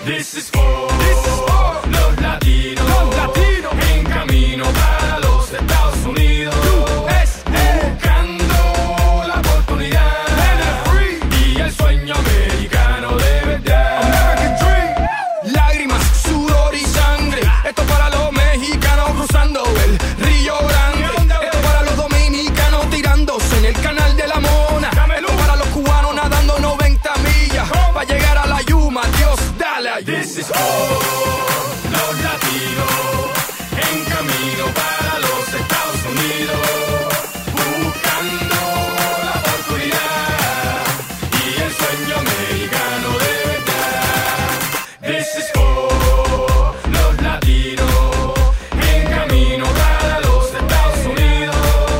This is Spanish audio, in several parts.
This is for los latinos en camino para los Estados Unidos, buscando la oportunidad y el sueño americano de verdad. American Dream. Lágrimas, sudor y sangre. Esto para los mexicanos cruzando el Río Grande. Esto para los dominicanos tirándose en el canal de la Mona. Esto para los cubanos nadando 90 millas para llegar a la Yuma. Dios, dale ayuda. This is for los latinos en camino para los Estados Unidos, buscando la oportunidad y el sueño americano de verdad. This is for los latinos en camino para los Estados Unidos,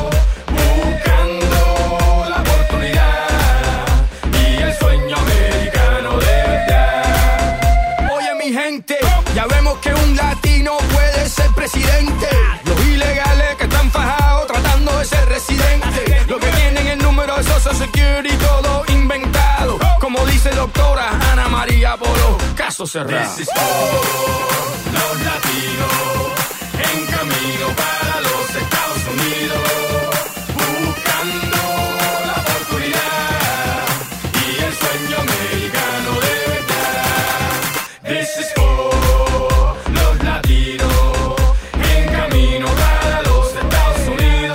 buscando la oportunidad y el sueño americano de verdad. Oye mi gente, ya vemos que un latino puede ser presidente. Los ilegales que están fajados tratando de ser residentes, los que tienen el número de Social Security todo inventado, como dice doctora Ana María Polo, caso cerrado. This is for los latinos en camino para los Estados Unidos, buscando la oportunidad y el sueño americano de verdad. This is for los latinos en camino para los Estados Unidos,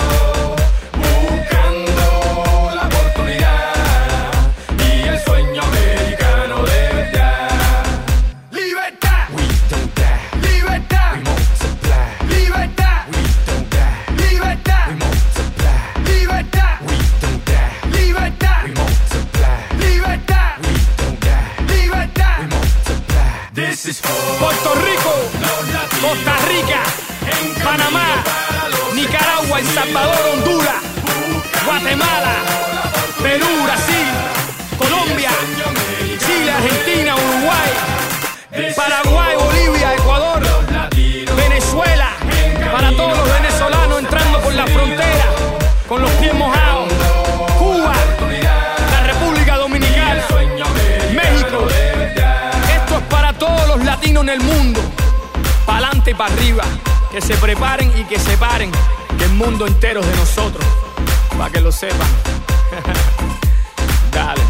buscando la oportunidad y el sueño americano de verdad. Libertad, We don't die, libertad, we multiply. libertad, We don't die, libertad, we multiply. libertad, We don't die, libertad, we multiply. libertad, We don't die, libertad. we multiply. This is for Puerto Rico, los latinos Costa Rica, en camino Panamá, para los Nicaragua, El Salvador, Honduras, Guatemala, Perú, Brasil, Colombia, Chile, Argentina, Uruguay, Paraguay, Bolivia, Ecuador, Venezuela, para todos los venezolanos entrando por la frontera con los pies mojados, Cuba, la República Dominicana, México. Esto es para todos los latinos en el mundo, para adelante y para arriba, que se preparen y que se paren, que el mundo entero es de nosotros, para que lo sepan. Dale.